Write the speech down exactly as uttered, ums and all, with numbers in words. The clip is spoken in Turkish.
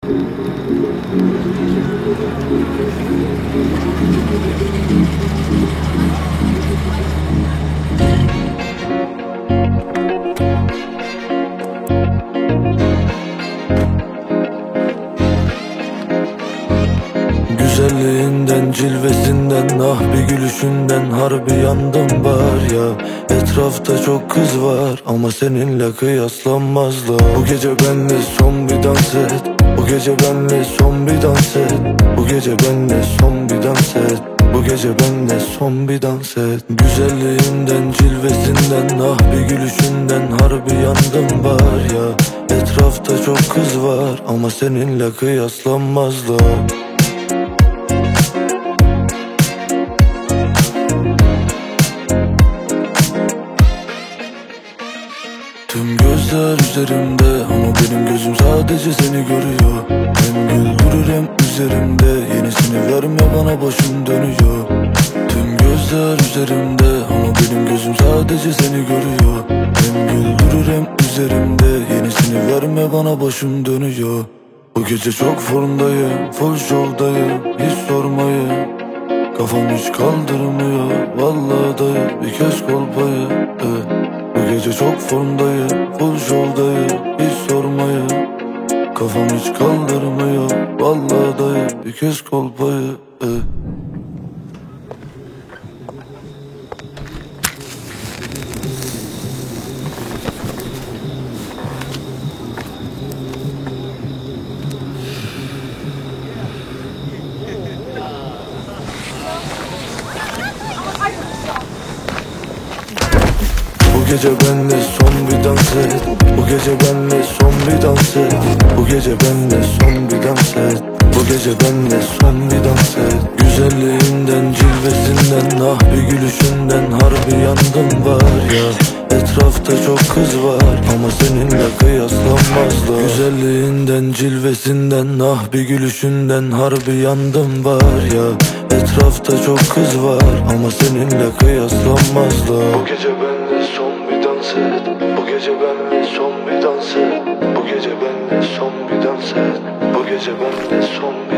Güzelliğinden, cilvesinden, ah bir gülüşünden harbi yandım var ya. Etrafta çok kız var ama seninle kıyaslanmazlar. Bu gece benle son bir dans et, bu gece benle son bir dans et, bu gece benle son bir dans et, bu gece benle son bir dans et. Güzelliğinden, cilvesinden, ah bir gülüşünden harbi yandım var ya. Etrafta çok kız var ama seninle kıyaslanmazlar. Tüm gözler üzerimde ama benim gözüm sadece seni görüyor. Hem güldürür hem üzerimde, yenisini verme bana, başım dönüyor. Tüm gözler üzerimde ama benim gözüm sadece seni görüyor. Hem güldürür hem üzerimde, yenisini verme bana, başım dönüyor. Bu gece çok formdayım, full show'dayım, hiç sormayın. Kafam hiç kaldırmıyor, vallahi dayı bir kez kolpayı eh. Bu gece çok formdayım, full show'dayım, hiç sormayın. Kafam hiç kaldırmıyor, vallahi dayı bir kez kolpayı eh. Bu gece benle son bir dans et, bu gece benle son bir dans et, bu gece benle son bir dans et, bu gece benle son bir dans et. Güzelliğinden, cilvesinden, ah bir gülüşünden harbi yandım var ya. Etrafta çok kız var ama seninle kıyaslanmazlar. Güzelliğinden, cilvesinden, ah bir gülüşünden harbi yandım var ya. Etrafta çok kız var ama seninle kıyaslanmazlar. Bu gece benle son bir dans et, bu gece benle son bir dans et, bu gece benle son bir dans et, bu gece benle son bir